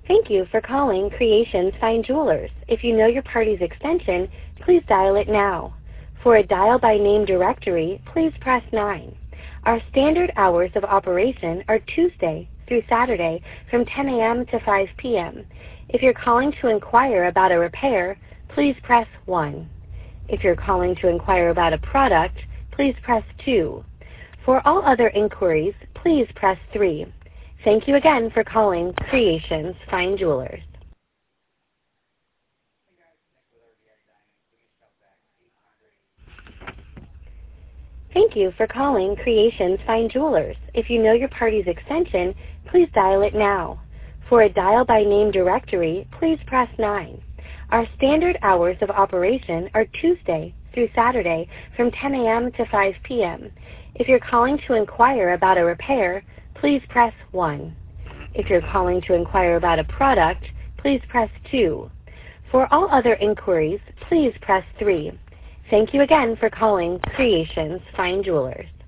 Thank you for calling Creations Fine Jewelers. If you know your party's extension, please dial it now. For a dial-by-name directory, please press 9. Our standard hours of operation are Tuesday through Saturday from 10 a.m. to 5 p.m. If you're calling to inquire about a repair, please press 1. If you're calling to inquire about a product, please press 2. For all other inquiries, please press 3. Thank you again for calling Creations Fine Jewelers. Thank you for calling Creations Fine Jewelers. If you know your party's extension, please dial it now. For a dial-by-name directory, please press 9. Our standard hours of operation are Tuesday through Saturday from 10 a.m. to 5 p.m. If you're calling to inquire about a repair, please press 1. If you're calling to inquire about a product, please press 2. For all other inquiries, please press 3. Thank you again for calling Creations Fine Jewelers.